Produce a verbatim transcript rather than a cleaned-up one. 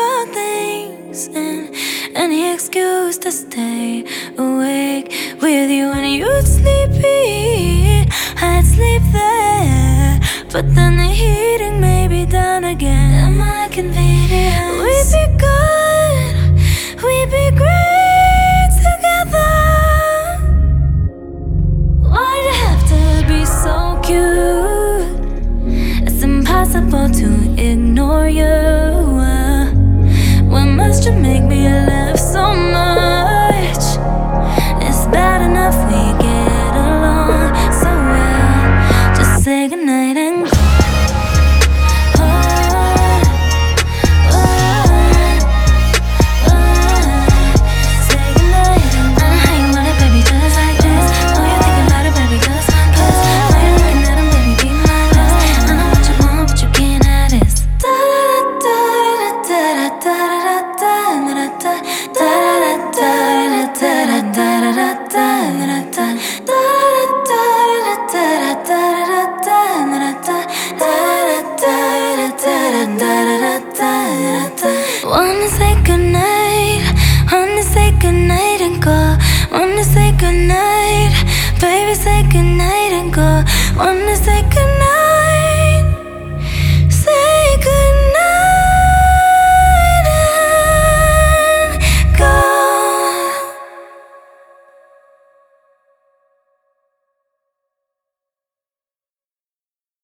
about things and any excuse to stay awake with you. When you'd sleepy, I'd sleep there, but then the heating may be done again at my convenience. We'd be good, we'd be great together. Why'd it have to be so cute? It's impossible to ignore you. What must you make me laugh so much? It's bad enough we get along so well. Just say goodnight and go. Wanna say goodnight, wanna say goodnight and go. Wanna say goodnight, baby, say goodnight and go. Wanna say goodnight.